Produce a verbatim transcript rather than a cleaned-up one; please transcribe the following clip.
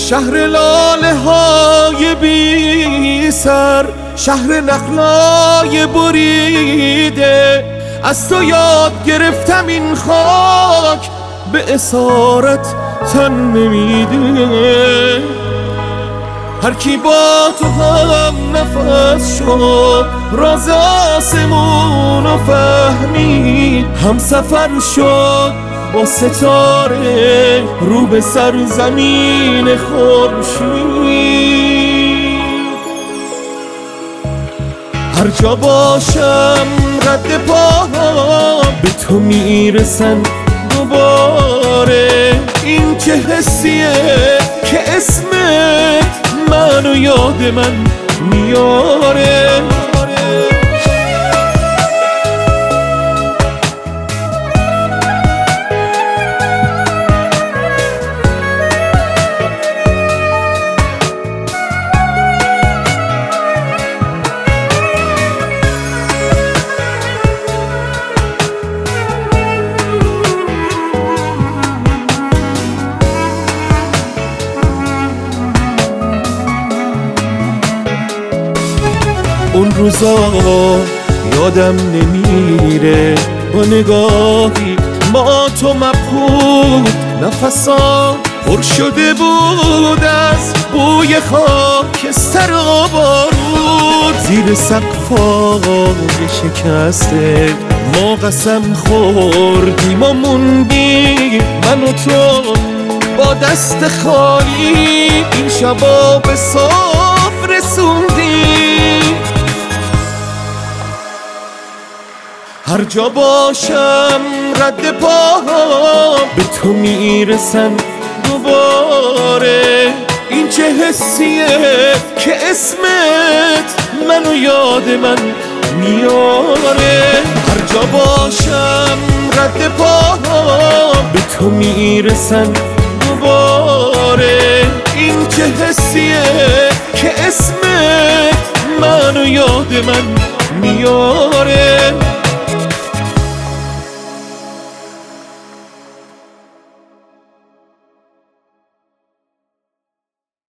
شهر لاله های بی سر، شهر نخلای بریده، از تو یاد گرفتم این خاک به اسارت تن نمیده. هر کی با تو هم نفس شد راز آسمونو فهمید، هم سفر شد با ستاره رو به سرزمین خورشید. هر جا باشم رد پاها به تو میرسن دوباره، این چه حسیه که اسمت منو یاد من میاره. اون روزا یادم نمیره، با نگاهی ما تو مبهوت، نفسا پر شده بود از بوی خاکستر و بارود. زیر سقفای شکسته ما قسم خوردیم و موندیم، من و تو با دست خالی این شبا به صبح رسوندیم. هر جا باشم رد پاها به تو میرسن دوباره، این چه حسیه که اسمت منو یاد من میاره. هر جا باشم رد پاها به تو میرسن دوباره، این چه حسیه که اسمت منو یاد من میاره.